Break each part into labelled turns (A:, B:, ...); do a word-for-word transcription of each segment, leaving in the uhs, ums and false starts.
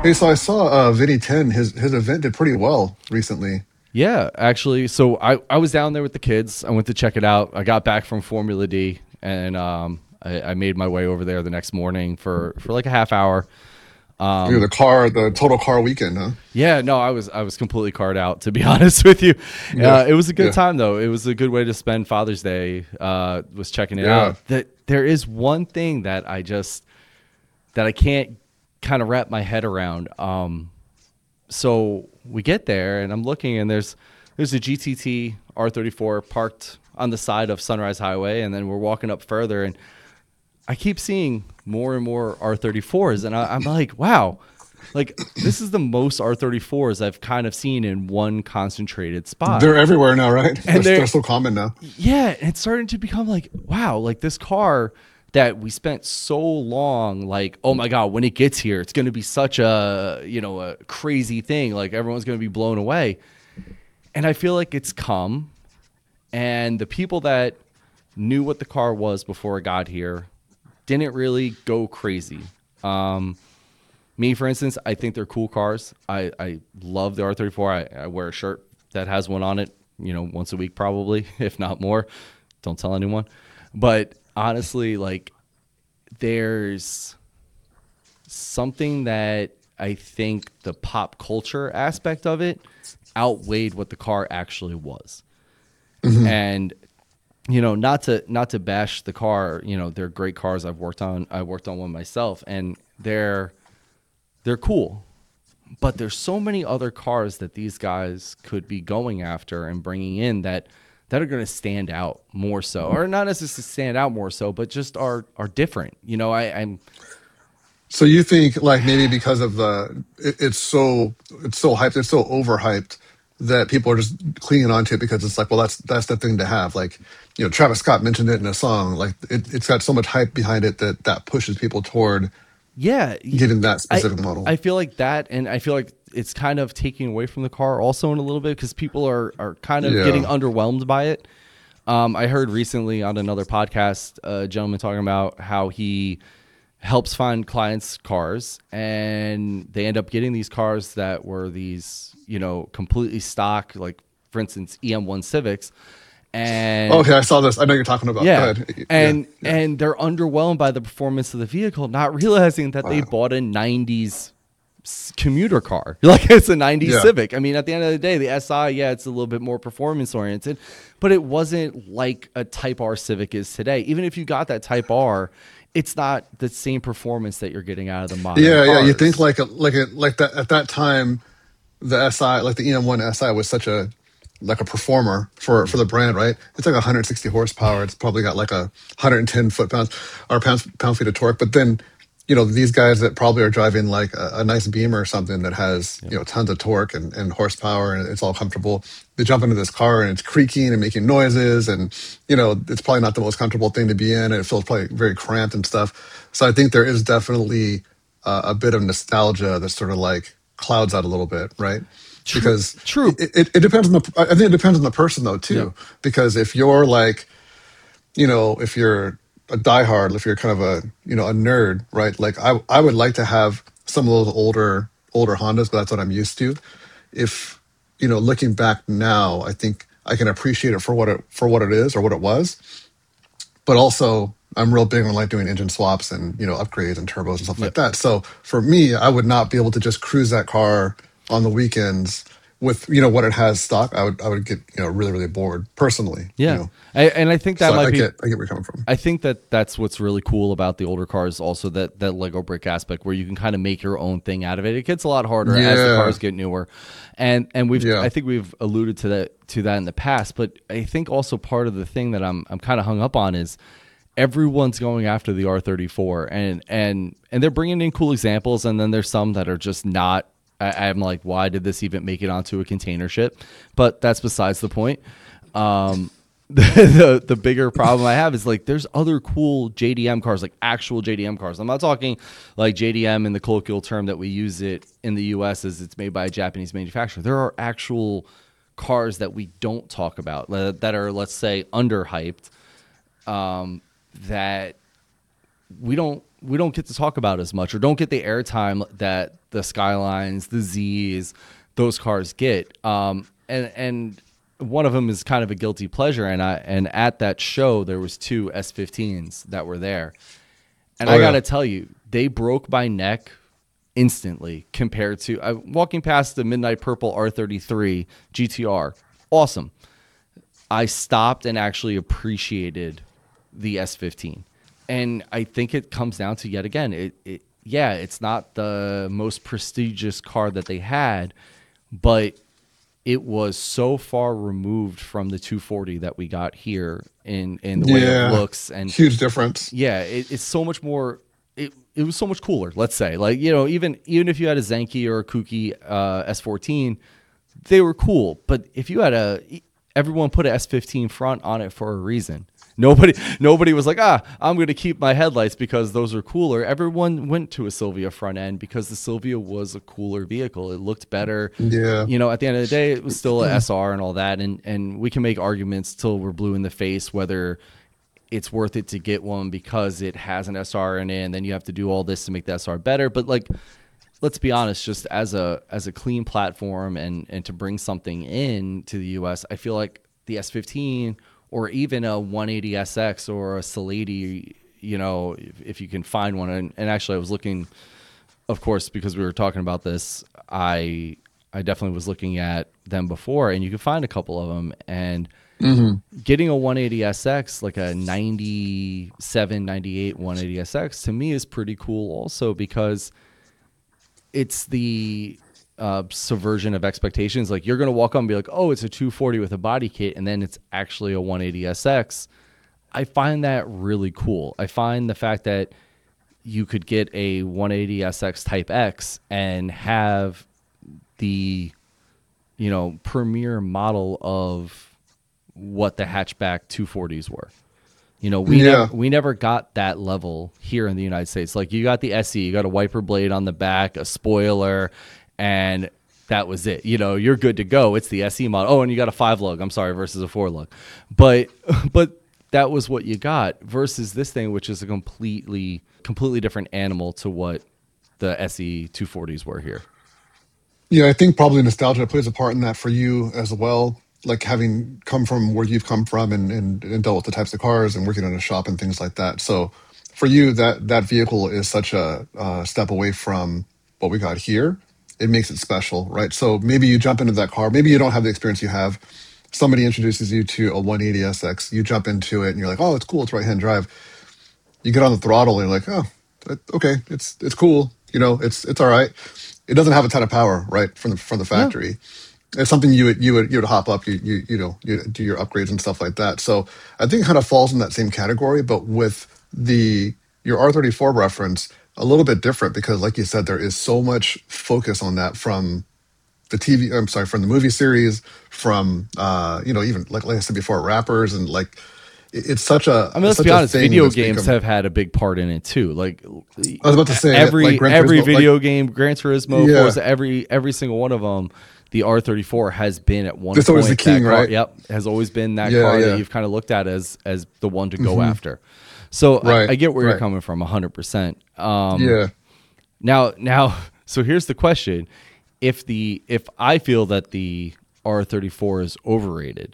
A: Hey, so I saw uh, Vinny ten. His his event did pretty well recently.
B: Yeah, actually, so I, I was down there with the kids. I went to check it out. I got back from Formula D, and um, I, I made my way over there the next morning for, for like a half hour.
A: You know,
B: Um,
A: the car, the total car weekend, huh?
B: yeah, no, I was I was completely carred out, to be honest with you.
A: Yeah,
B: Uh, it was a good
A: yeah,
B: time though. It was a good way to spend Father's Day. Uh, was checking it
A: yeah.
B: out. That there is one thing that I just that I can't kind of wrap my head around. Um, so we get there and I'm looking and there's there's a G T T R thirty-four parked on the side of Sunrise Highway, and then we're walking up further and I keep seeing more and more R thirty-fours, and I, I'm like, wow, like this is the most R thirty-fours I've kind of seen in one concentrated spot.
A: They're everywhere now, right? They're
B: And they're
A: they're so common now.
B: yeah, it's starting to become like, wow, like this car that we spent so long, like, oh my God, when it gets here, it's going to be such a, you know, a crazy thing. Like everyone's going to be blown away. And I feel like it's come, and the people that knew what the car was before it got here didn't really go crazy. Um, me, for instance, I think they're cool cars. I, I love the R thirty-four. I, I wear a shirt that has one on it, you know, once a week probably, if not more. Don't tell anyone. But honestly, like there's something that I think the pop culture aspect of it outweighed what the car actually was.
A: Hmm.
B: And you know, not to not to bash the car, you know, they're great cars. I've worked on I worked on one myself, and they're they're cool. But there's so many other cars that these guys could be going after and bringing in that that are going to stand out more so, or not necessarily stand out more so, but just are are different. You know, I, I'm
A: So you think like maybe because of the it, it's so it's so hyped, it's so overhyped that people are just clinging on to it because it's like, well, that's that's the thing to have. Like, you know, Travis Scott mentioned it in a song. Like, it, it's got so much hype behind it that that pushes people toward
B: yeah,
A: getting that
B: I
A: specific model.
B: I feel like that, and I feel like it's kind of taking away from the car also in a little bit because people are are kind of getting
A: Yeah.
B: underwhelmed by it. Um, I heard recently on another podcast a gentleman talking about how he helps find clients cars, and they end up getting these cars that were these, you know, completely stock, like for instance E M one Civics, and
A: Okay, I saw this. I know you're talking about. Go
B: yeah,
A: ahead. Yeah,
B: and
A: yeah.
B: and they're underwhelmed by the performance of the vehicle, not realizing that they
A: Wow.
B: bought a nineties commuter car. Like it's a nineties
A: Yeah.
B: Civic. I mean, at the end of the day, the S I, yeah, it's a little bit more performance oriented, but it wasn't like a Type R Civic is today. Even if you got that Type R, it's not the same performance that you're getting out of the modern
A: Yeah, yeah. You think
B: cars.
A: like a, like a, like that at that time, the S I, like the E M one S I was such a like a performer for for the brand, right? It's like one hundred sixty horsepower. It's probably got like a one hundred ten foot pounds or pounds pound feet of torque. But then, you know, these guys that probably are driving like a, a nice Beamer or something that has,
B: Yep.
A: you know, tons of torque and, and horsepower and it's all comfortable. They jump into this car and it's creaking and making noises, and you know, it's probably not the most comfortable thing to be in, and it feels probably very cramped and stuff. So I think there is definitely uh, a bit of nostalgia that sort of like clouds out a little bit, right?
B: True.
A: Because
B: True.
A: it, it, it depends on the, I think it depends on the person though
B: Yep.
A: too. Because if you're like, you know, if you're a diehard, if you're kind of a, you know, a nerd, right? Like I, I would like to have some of those older, older Hondas, but that's what I'm used to. If, you know, looking back now, I think I can appreciate it for what it, for what it is or what it was. But also I'm real big on like doing engine swaps and, you know, upgrades and turbos and stuff like
B: Yep.
A: that. So for me, I would not be able to just cruise that car on the weekends with, you know, what it has stock. I would, I would get, you know, really, really bored personally, you
B: Yeah.
A: know.
B: I, and I think that
A: So
B: might
A: I
B: be
A: get, I get where you're coming from.
B: I think that that's what's really cool about the older cars. Also, that that Lego brick aspect where you can kind of make your own thing out of it. It gets a lot harder as the
A: Yeah.
B: cars get newer, and and we've
A: Yeah.
B: I think we've alluded to that to that in the past. But I think also part of the thing that I'm I'm kind of hung up on is everyone's going after the R thirty-four, and and and they're bringing in cool examples, and then there's some that are just not. I, I'm like, why did this even make it onto a container ship? But that's besides the point. Um, the, the the bigger problem I have is like there's other cool J D M cars, like actual J D M cars. I'm not talking like J D M in the colloquial term that we use it in the U S as it's made by a Japanese manufacturer. There are actual cars that we don't talk about uh, that are, let's say, underhyped, um, that we don't we don't get to talk about as much or don't get the airtime that the Skylines, the Z's, those cars get. Um, and and one of them is kind of a guilty pleasure. And I and at that show there was two S fifteens that were there, and
A: Oh
B: I
A: yeah.
B: gotta tell you, they broke my neck instantly compared to I, walking past the Midnight Purple R thirty-three G T R. Awesome. I stopped and actually appreciated the S fifteen. And I think it comes down to, yet again, it, it yeah, it's not the most prestigious car that they had, but it was so far removed from the two forty that we got here in in the way of
A: Yeah.
B: looks. And
A: Huge difference.
B: yeah, it, it's so much more. It, it was so much cooler. Let's say, like, you know, even even if you had a Zenki or a Kuki uh, S fourteen, they were cool. But if you had a, everyone put an S fifteen front on it for a reason. Nobody nobody was like, ah, I'm going to keep my headlights because those are cooler. Everyone went to a Silvia front end because the Silvia was a cooler vehicle. It looked better.
A: Yeah.
B: You know, at the end of the day, it was still a S R and all that. And and we can make arguments till we're blue in the face whether it's worth it to get one because it has an S R in it, and then you have to do all this to make the S R better. But like, let's be honest, just as a as a clean platform and and to bring something in to the U S, I feel like the S fifteen or even a one eighty S X or a Salady, you know, if, if you can find one. And, and actually, I was looking, of course, because we were talking about this, I I definitely was looking at them before, and you can find a couple of them. And getting a one eighty S X, like a ninety-seven, ninety-eight one eighty S X, to me is pretty cool also because it's the uh, subversion of expectations. Like, you're going to walk up and be like, oh, it's a two forty with a body kit, and then it's actually a one eighty S X. I find that really cool. I find the fact that you could get a one eighty S X Type X and have the, you know, premier model of what the hatchback two forties were. You know, we
A: Yeah.
B: never we never got that level here in the United States. Like, you got the S E, you got a wiper blade on the back, a spoiler, and that was it. You know, you're good to go. It's the S E model. Oh, and you got a five lug. I'm sorry, versus a four lug. But but that was what you got versus this thing, which is a completely completely different animal to what the S E two forties were here.
A: Yeah, I think probably nostalgia plays a part in that for you as well. Like having come from where you've come from and, and, and dealt with the types of cars and working in a shop and things like that. So for you, that that vehicle is such a uh, step away from what we got here. It makes it special, right? So maybe you jump into that car. Maybe you don't have the experience you have. Somebody introduces you to a one eighty S X. You jump into it and you're like, oh, it's cool. It's right hand drive. You get on the throttle and you're like, oh, okay, it's it's cool. You know, it's it's all right. It doesn't have a ton of power, right, from the from the
B: No.
A: factory. It's something you would you would you would hop up, you you you know, you do your upgrades and stuff like that. So I think it kind of falls in that same category, but with the your R thirty-four reference, a little bit different because, like you said, there is so much focus on that from the T V. I'm sorry, from the movie series, from uh, you know, even like like I said before, rappers and like it- it's such a
B: I mean, let's
A: such
B: be
A: a
B: honest.
A: thing
B: Video
A: that's
B: games
A: become.
B: have had a big part in it too. Like,
A: I was about to say like
B: every
A: Gran
B: every
A: Turismo, like
B: video game, Gran Turismo,
A: yeah,
B: Forza, every every single one of them, the R thirty-four has been at one
A: it's always the
B: point that
A: king,
B: car.
A: right?
B: Yep, has always been that
A: Yeah,
B: car that
A: yeah,
B: you've kind of looked at as as the one to go
A: hmm
B: after. So I,
A: right,
B: I get where you're
A: right,
B: coming from, a hundred percent. Um,
A: yeah,
B: now now, so here's the question: if the if I feel that the R thirty-four is overrated,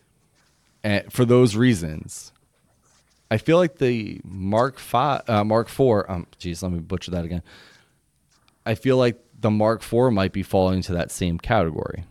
B: and for those reasons, I feel like the Mark Five, uh, Mark Four. Um, geez, let me butcher that again. I feel like the Mark Four might be falling into that same category.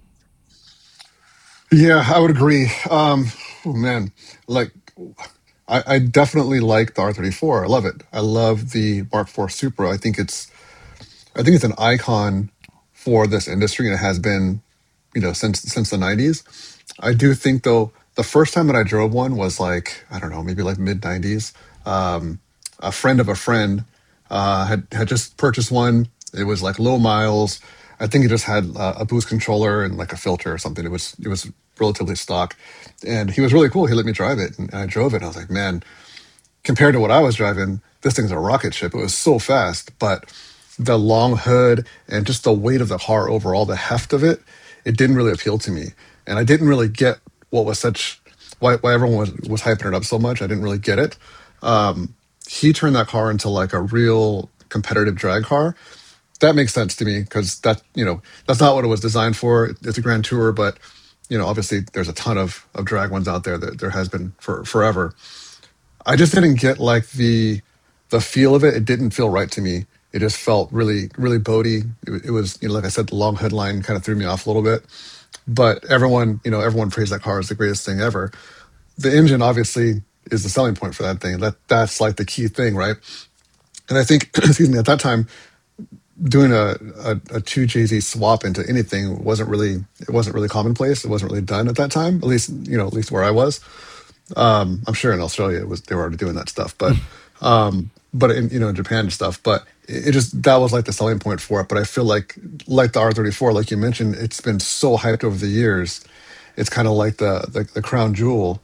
A: yeah. I would agree. Um, oh, man, like I, I definitely like the R thirty-four. I love it. I love the Mark four Supra. I think it's I think it's an icon for this industry, and it has been, you know, since since the nineties. I do think though the first time that I drove one was like I don't know, maybe like mid nineties. Um, a friend of a friend uh, had had just purchased one. It was like low miles. I think it just had uh, a boost controller and like a filter or something. It was it was relatively stock, and he was really cool. He let me drive it, and I drove it. And I was like, man, compared to what I was driving, this thing's a rocket ship. It was so fast, but the long hood and just the weight of the car overall, the heft of it, it didn't really appeal to me. And I didn't really get what was such why why everyone was was hyping it up so much. I didn't really get it. Um, he turned that car into like a real competitive drag car. That makes sense to me because that you know that's not what it was designed for. It's a Grand Tour, but you know obviously there's a ton of of drag ones out there that there has been for forever. I just didn't get like the the feel of it. It didn't feel right to me. It just felt really really boaty. It, it was you know like I said, the long headline kind of threw me off a little bit. But everyone you know everyone praised that car as the greatest thing ever. The engine obviously is the selling point for that thing. That that's like the key thing, right? And I think excuse me at that time doing a, a, a two J Z swap into anything wasn't really it wasn't really commonplace. It wasn't really done at that time. At least you know at least where I was. Um, I'm sure in Australia it was they were already doing that stuff, but um, but in you know in Japan and stuff. But it, it just that was like the selling point for it. But I feel like like the R thirty-four, like you mentioned, it's been so hyped over the years. It's kind of like the, the the crown jewel.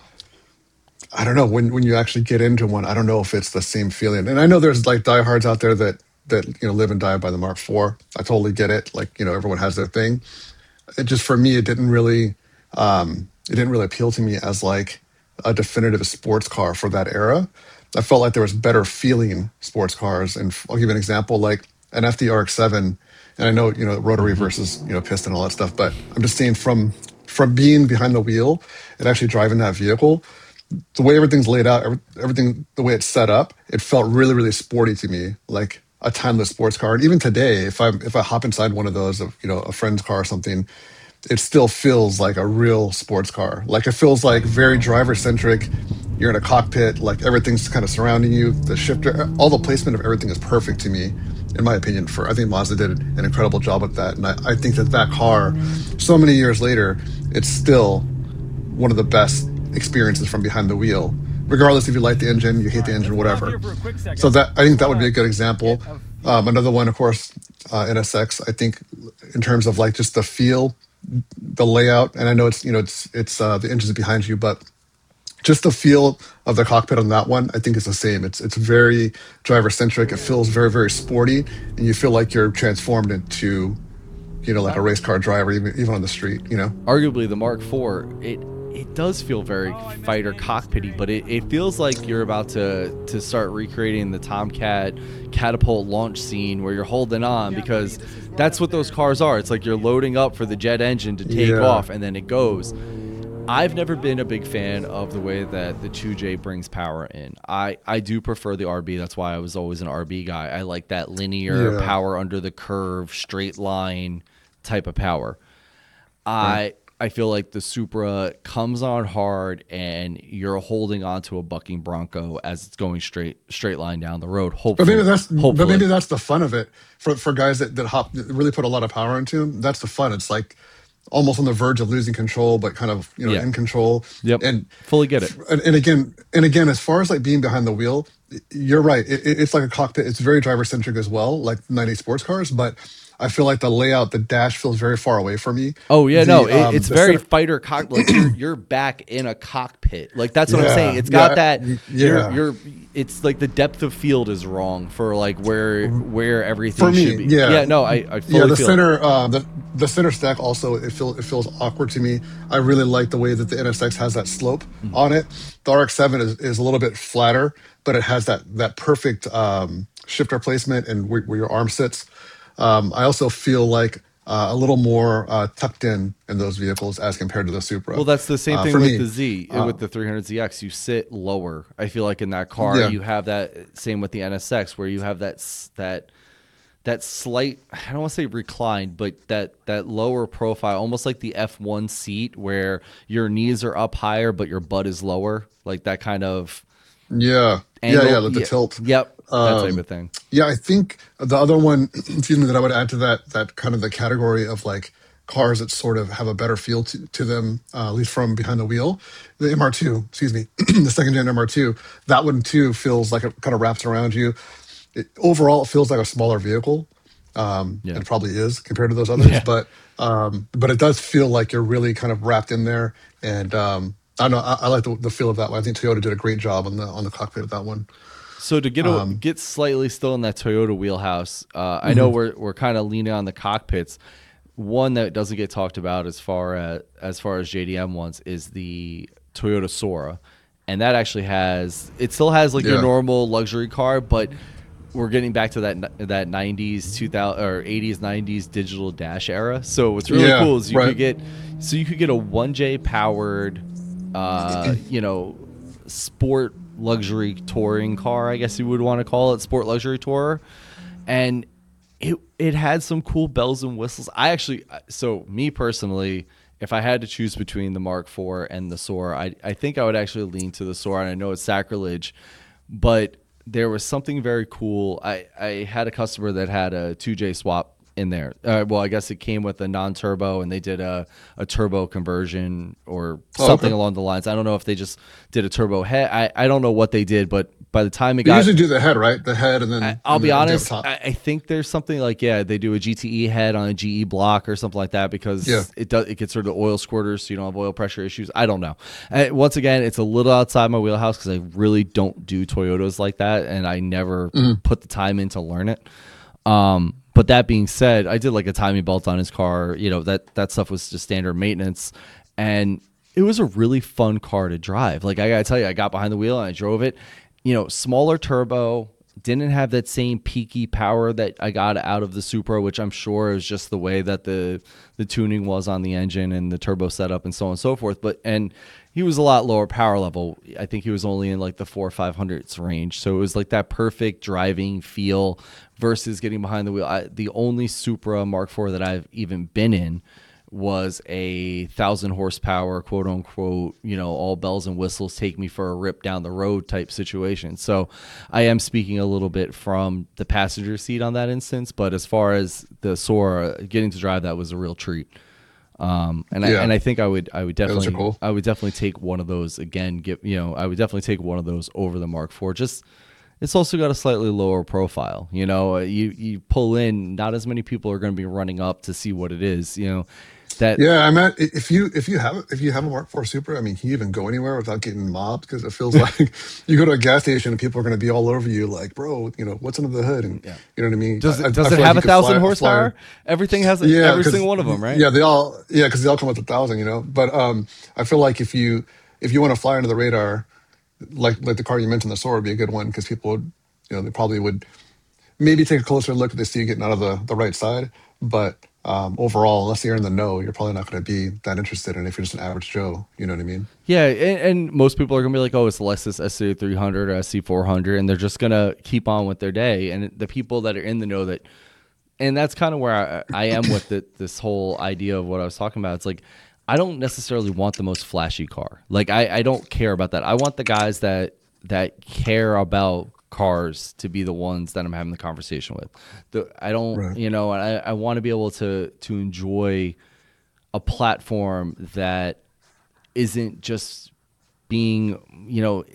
A: I don't know when when you actually get into one. I don't know if it's the same feeling. And I know there's like diehards out there that that you know live and die by the Mark four. I totally get it. Like you know everyone has their thing. It just for me it didn't really um it didn't really appeal to me as like a definitive sports car for that era. I felt like there was better feeling sports cars, and I'll give you an example like an F D R X seven. And I know you know rotary versus you know piston and all that stuff, but I'm just saying from from being behind the wheel and actually driving that vehicle, the way everything's laid out, every, everything the way it's set up, it felt really really sporty to me, like a timeless sports car. And even today, if I if I hop inside one of those, of you know a friend's car or something, it still feels like a real sports car. Like it feels like very driver centric. You're in a cockpit, like everything's kind of surrounding you. The shifter, all the placement of everything is perfect to me, in my opinion. For I think Mazda did an incredible job with that, and I, I think that that car, so many years later, it's still one of the best experiences from behind the wheel. Regardless if you like the engine, you hate the engine, whatever. So that I think that would be a good example. Um, another one, of course, uh, N S X. I think in terms of like just the feel, the layout, and I know it's you know it's it's uh, the engines behind you, but just the feel of the cockpit on that one, I think is the same. It's it's very driver centric. It feels very very sporty, and you feel like you're transformed into you know like a race car driver, even even on the street. You know.
B: Arguably, the Mark four, it it does feel very fighter cockpity, but it, it feels like you're about to to start recreating the Tomcat catapult launch scene where you're holding on, because that's what those cars are. It's like you're loading up for the jet engine to take
A: Yeah.
B: off, and then it goes. I've never been a big fan of the way that the two J brings power in. I, I do prefer the R B. That's why I was always an R B guy. I like that linear
A: Yeah.
B: power under the curve, straight line type of power. I
A: Right.
B: I feel like the Supra comes on hard and you're holding onto a bucking Bronco as it's going straight straight line down the road.
A: But maybe
B: Hopefully,
A: that's but
B: hopefully,
A: maybe that's the fun of it for for guys that that hop that really put a lot of power into them. That's the fun. It's like almost on the verge of losing control, but kind of you know
B: yeah,
A: in control.
B: yep,
A: And
B: fully get it.
A: and, and again and again, as far as like being behind the wheel, you're right. It, it- it's like a cockpit. It's very driver centric as well, like ninety sports cars. But I feel like the layout, the dash feels very far away from me.
B: Oh yeah, no,
A: The
B: it,
A: um
B: it's
A: the
B: very
A: center,
B: fighter cock. Like you're you're back in a cockpit. Like that's what I'm saying.
A: yeah,
B: It's got
A: yeah,
B: that.
A: y-
B: You're
A: yeah.
B: you're. It's like the depth of field is wrong for like where where
A: For
B: everything should
A: me,
B: be.
A: yeah.
B: Yeah, no, I I
A: Yeah,
B: fully
A: the
B: feel it.
A: center, uh, the the center stack also it feels it feels awkward to me. I really like the way that the N S X has that slope
B: Mm.
A: on it. The R X seven is, is a little bit flatter, but it has that that perfect um, shifter placement and where, where your arm sits. Um, I also feel like uh, a little more uh, tucked in in those vehicles as compared to the
B: Well,
A: Supra.
B: that's the same
A: Uh,
B: thing
A: for
B: with
A: me,
B: the Z, uh,
A: uh,
B: with the three hundred Z X. You sit lower. I feel like in that car,
A: yeah,
B: you have that same with the N S X, where you have that s- that that slight, I don't want to say reclined, but that that lower profile, almost like the F one seat, where your knees are up higher but your butt is lower, like that kind of
A: yeah, yeah, yeah.
B: angle.
A: The, the
B: Yeah,
A: tilt.
B: yep, that type
A: Um,
B: of thing.
A: Yeah, I think the other one, excuse me, that I would add to that, that kind of the category of like cars that sort of have a better feel to, to them, uh, at least from behind the wheel, the M R two, excuse me, the second gen M R two, that one too feels like it kind of wraps around you. It, overall, it feels like a smaller vehicle. Um,
B: Yeah,
A: and it probably is compared to those others,
B: yeah.
A: but um, but it does feel like you're really kind of wrapped in there. And um, I don't know, I, I like the, the feel of that one. I think Toyota did a great job on the on the cockpit of that one.
B: So to get a,
A: Um,
B: get slightly still in that Toyota wheelhouse, uh, I know
A: mhm.
B: we're we're kind of leaning on the cockpits. One that doesn't get talked about as far as as far as J D M ones is the Toyota Sora, and that actually has it still has like your
A: Yeah.
B: normal luxury car, but we're getting back to that that nineties, two thousand or eighties, nineties digital dash era. So what's really
A: Yeah.
B: cool is you
A: Right.
B: could get so you could get a one J powered, uh, you know, sport luxury touring car, I guess you would want to call it, sport luxury tourer, and it it had some cool bells and whistles. I actually, so me personally, if I had to choose between the Mark four and the Soar, I I think I would actually lean to the Soar, and I know it's sacrilege, but there was something very cool. I, I had a customer that had a two J swap in there. Uh, well, I guess it came with a non-turbo, and they did a, a turbo conversion or
A: Oh,
B: something
A: okay.
B: along the lines. I don't know if they just did a turbo head. I, I don't know what they did, but by the time it
A: They
B: got
A: usually do the head, right? The head, and
B: I,
A: then
B: I'll
A: and
B: be
A: then the
B: honest.
A: top.
B: I, I think there's something like yeah, they do a G T E head on a G E block or something like that because
A: Yeah.
B: it does it gets rid of oil squirters, so you don't have oil pressure issues. I don't know. Uh, once again, it's a little outside my wheelhouse because I really don't do Toyotas like that, and I never
A: Mm-hmm.
B: put the time in to learn it. Um, but that being said, I did like a timing belt on his car. You know that that stuff was just standard maintenance, and it was a really fun car to drive. Like I gotta tell you, I got behind the wheel and I drove it. You know, smaller turbo, didn't have that same peaky power that I got out of the Supra, which I'm sure is just the way that the the tuning was on the engine and the turbo setup and so on and so forth. But and he was a lot lower power level. I think he was only in like the four or five hundreds range. So it was like that perfect driving feel versus getting behind the wheel. I, the only Supra Mark four that I've even been in was a thousand horsepower, quote unquote, you know, all bells and whistles, take me for a rip down the road type situation. So I am speaking a little bit from the passenger seat on that instance, but as far as the Soar, getting to drive that was a real treat. Um, and I
A: Yeah.
B: and I think I would I would
A: Yeah, those are
B: definitely
A: cool.
B: I would definitely take one of those again. Give you know I would definitely take one of those over the Mark four. Just it's also got a slightly lower profile. You know, you you pull in, not as many people are going to be running up to see what it is. You know, that
A: Yeah, I meant i- if you if you have if you have a Mark four Super, I mean, can you even go anywhere without getting mobbed? Because it feels like you go to a gas station and people are going to be all over you, like, bro, you know, what's under the hood, and
B: yeah.
A: you know what I mean.
B: Does
A: I, I
B: it
A: I
B: does it
A: feel like
B: have
A: you
B: a
A: could
B: thousand
A: fly fly.
B: horsepower? Everything has
A: Yeah,
B: every
A: because
B: single one of them, right?
A: yeah, they all yeah, because they all come with a thousand, you know. But um, I feel like if you if you want to fly under the radar, like like the car you mentioned, the Soar would be a good one because people would, you know, they probably would maybe take a closer look if they see you getting out of the, the right side. But um, overall, unless you're in the know, you're probably not going to be that interested in it if you're just an average Joe. You know what I mean?
B: Yeah, and, and most people are gonna be like, "Oh, it's the Lexus S C three hundred or S C four hundred," and they're just gonna keep on with their day. And the people that are in the know that, and that's kind of where I, I am with the, this whole idea of what I was talking about. It's like I don't necessarily want the most flashy car. Like I, I don't care about that. I want the guys that that care about cars to be the ones that I'm having the conversation with. The, I don't,
A: Right.
B: you know, I, I want to be able to to enjoy a platform that isn't just being, you know,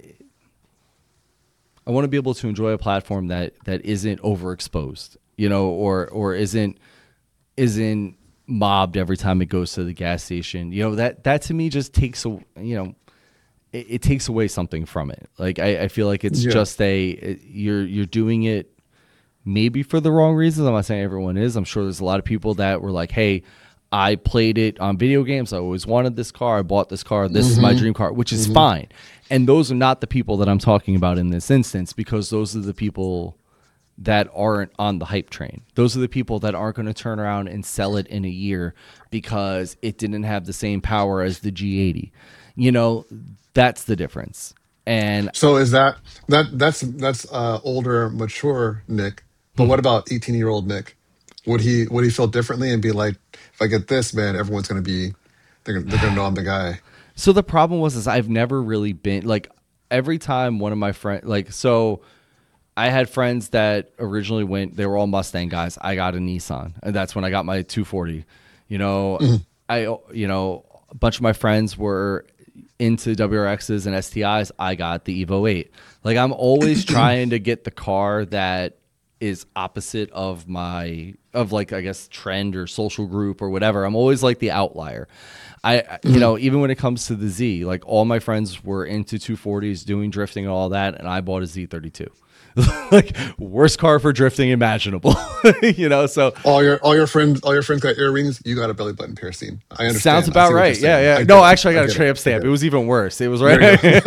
B: I want to be able to enjoy a platform that that isn't overexposed, you know, or or isn't isn't mobbed every time it goes to the gas station. You know, that that to me just takes a, you know, it, it takes away something from it. Like I, I feel like it's
A: Yeah.
B: just a it, you're you're doing it maybe for the wrong reasons. I'm not saying everyone is. I'm sure there's a lot of people that were like, hey, I played it on video games. I always wanted this car. I bought this car. This is my
A: Mm-hmm.
B: dream car, which is
A: Mm-hmm.
B: fine. And those are not the people that I'm talking about in this instance because those are the people that aren't on the hype train. Those are the people that aren't going to turn around and sell it in a year because it didn't have the same power as the G eighty. You know, that's the difference. And
A: So is that that that's that's uh, older, mature Nick? But what about eighteen year old Nick? Would he would he feel differently and be like, if I get this, man, everyone's going to be they're gonna, they're going to know I'm the guy.
B: so the problem was is I've never really been like every time one of my friends like so I had friends that originally went they were all Mustang guys. I got a Nissan and that's when I got my two forty. You know, I you know a bunch of my friends were into W R Xs and S T Is. I got the Evo eight. Like I'm always trying to get the car that is opposite of my of like I guess trend or social group or whatever. I'm always like the outlier. I I- you know even when it comes to the Z, like all my friends were into two forties, doing drifting and all that, and I bought a Z thirty-two. Like worst car for drifting imaginable. You know, so
A: All your all your friends all your friends got earrings. You got a belly button piercing. I
B: sounds
A: understand. I
B: about
A: see what you're
B: right. Yeah,
A: saying.
B: yeah.
A: I
B: No,
A: get it.
B: actually, I
A: I
B: got a
A: get it.
B: tramp
A: I
B: stamp.
A: get
B: It
A: it.
B: was even worse. It was
A: There
B: right.
A: you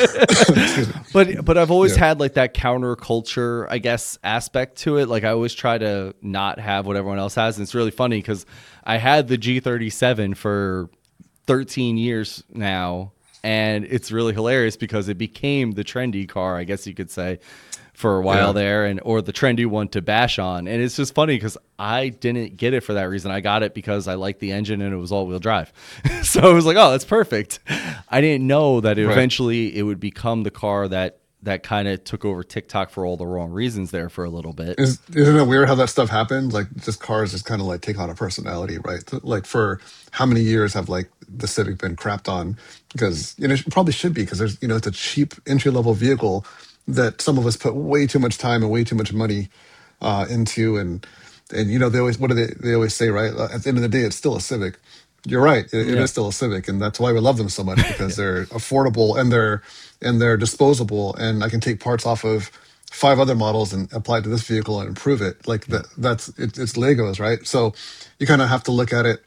A: go. Excuse me.
B: but but I've always
A: Yeah.
B: had like that counterculture, I guess, aspect to it. Like I always try to not have what everyone else has. And it's really funny because I had the G thirty-seven for thirteen years now, and it's really hilarious because it became the trendy car, I guess you could say, for a while
A: Yeah.
B: there, and or the trendy one to bash on. And it's just funny because I didn't get it for that reason. I got it because I liked the engine and it was all-wheel drive. So I was like, oh, that's perfect. I didn't know that
A: Right.
B: eventually it would become the car that that kind of took over TikTok for all the wrong reasons there for a little bit.
A: Is, isn't it weird how that stuff happens? Like, just cars just kind of like take on a personality, right? Like, for how many years have like the Civic been crapped on? Because, you know, it probably should be, because there's, you know, it's a cheap entry level vehicle that some of us put way too much time and way too much money uh, into. And, and, you know, they always, what do they, they always say, right? Uh, At the end of the day, it's still a Civic. You're right. It, it
B: Yeah.
A: is still a Civic, and that's why we love them so much, because
B: Yeah.
A: they're affordable and they're and they're disposable, and I can take parts off of five other models and apply it to this vehicle and improve it. Like
B: Yeah.
A: that. That's it, it's Legos, right? So you kind of have to look at it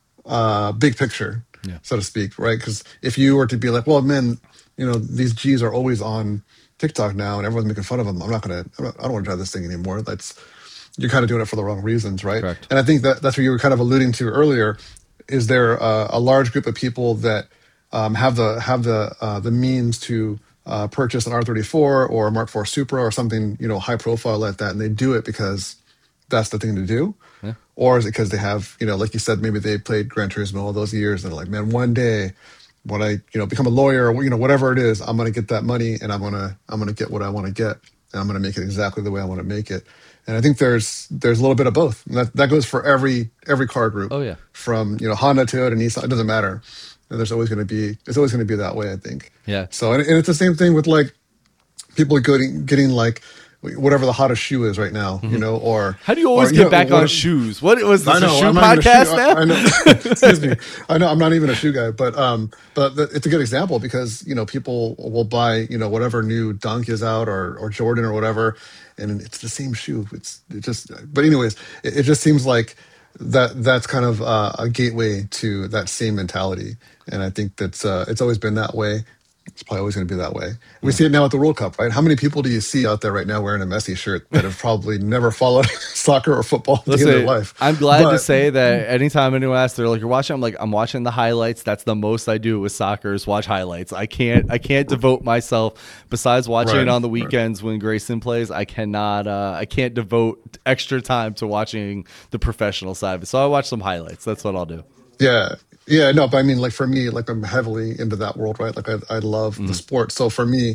A: uh, big picture,
B: Yeah.
A: so to speak, right? Because if you were to be like, well, man, you know, these G's are always on TikTok now, and everyone's making fun of them. I'm not gonna. I'm not, I don't want to drive this thing anymore. That's You're kind of doing it for the wrong reasons, right?
B: Correct.
A: And I think that that's what you were kind of alluding to earlier. Is there a, a large group of people that um, have the have the uh, the means to uh, purchase an R thirty-four or a Mark four Supra or something, you know, high profile like that, and they do it because that's the thing to do?
B: Yeah.
A: Or is it because they have, you know, like you said, maybe they played Gran Turismo all those years and they're like, man, one day when I, you know, become a lawyer or, you know, whatever it is, I'm going to get that money and I'm going to, I'm going to get what I want to get, and I'm going to make it exactly the way I want to make it. And I think there's, there's a little bit of both. And that, that goes for every, every car group,
B: Oh yeah.
A: from, you know, Honda, Toyota, Nissan, it doesn't matter. And there's always going to be, it's always going to be that way, I think.
B: Yeah.
A: So, and, and it's the same thing with like people getting, getting like, whatever the hottest shoe is right now, you know, or
B: How do you
A: or,
B: always get
A: know,
B: back on
A: what-
B: shoes? What was this
A: I
B: a
A: know.
B: shoe
A: I'm not even a shoe.
B: podcast
A: I,
B: now?
A: I know. Excuse me. I know. I'm not even a shoe guy, but um, but the, it's a good example because you know people will buy you know whatever new Dunk is out or or Jordan or whatever, and it's the same shoe. It's it just. But anyways, it, it just seems like that that's kind of uh, a gateway to that same mentality, and I think that's uh, it's always been that way. It's probably always going to be that way. We see it now at the World Cup, right? How many people do you see out there right now wearing a Messi shirt that have probably never followed soccer or football a day in their
B: Listen,
A: life?
B: I'm glad to
A: But
B: say that anytime anyone asks, they're like, "You're watching." I'm like, "I'm watching the highlights." That's the most I do with soccer is watch highlights. I can't, I can't devote myself besides watching
A: right,
B: it on the
A: right.
B: weekends when Grayson plays. I cannot, uh, I can't devote extra time to watching the professional side of it. So I watch some highlights. That's what I'll do.
A: Yeah. Yeah, no, but I mean, like for me, like I'm heavily into that world, right? Like I, I love the
B: Mhm.
A: sport. So for me,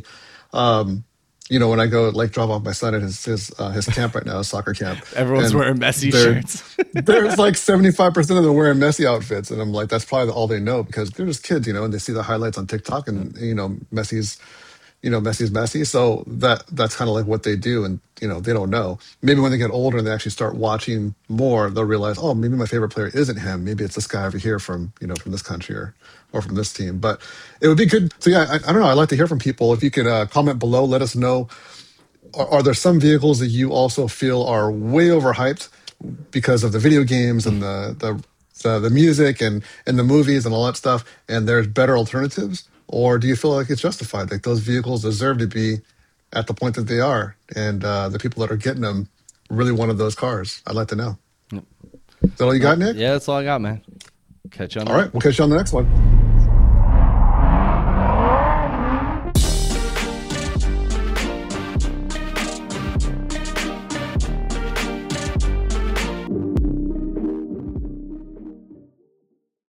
A: um, you know, when I go like drop off my son at his his uh, his camp right now, his soccer camp,
B: Everyone's
A: and
B: wearing Messi
A: there
B: shirts.
A: there's like seventy-five percent of them wearing Messi outfits, and I'm like, that's probably all they know because they're just kids, you know, and they see the highlights on TikTok, and you know, Messi's you know, Messi's Messi. So that that's kind of like what they do, and you know, they don't know. Maybe when they get older and they actually start watching more, they'll realize, oh, maybe my favorite player isn't him. Maybe it's this guy over here from you know from this country or or from this team. But it would be good. So yeah, I, I don't know. I'd like to hear from people. If you could uh, comment below, let us know. Are, are there some vehicles that you also feel are way overhyped because of the video games and the the the, the music and and the movies and all that stuff, and there's better alternatives? Or do you feel like it's justified? Like those vehicles deserve to be at the point that they are, and uh, the people that are getting them really wanted those cars. I'd like to know. Is that all you
B: Uh,
A: got, Nick?
B: yeah, that's all I got, man. Catch you on the
A: All right, we'll catch you on the next one.